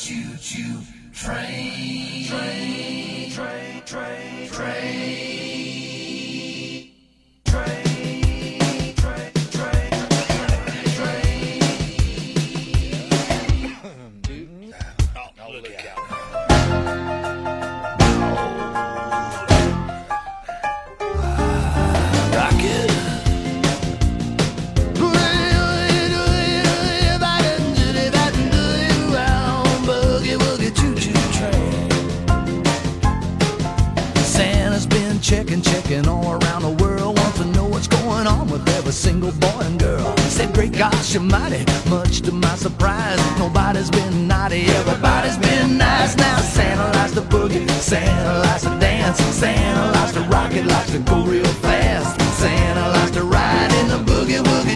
choo-choo train. Train, train, train, train. Checking all around the world, wants to know what's going on with every single boy and girl. Said, great gosh almighty, much to my surprise, nobody's been naughty, everybody's been nice. Now Santa likes to boogie, Santa likes to dance, Santa likes to rock it, likes to go real fast, Santa likes to ride in the boogie woogie.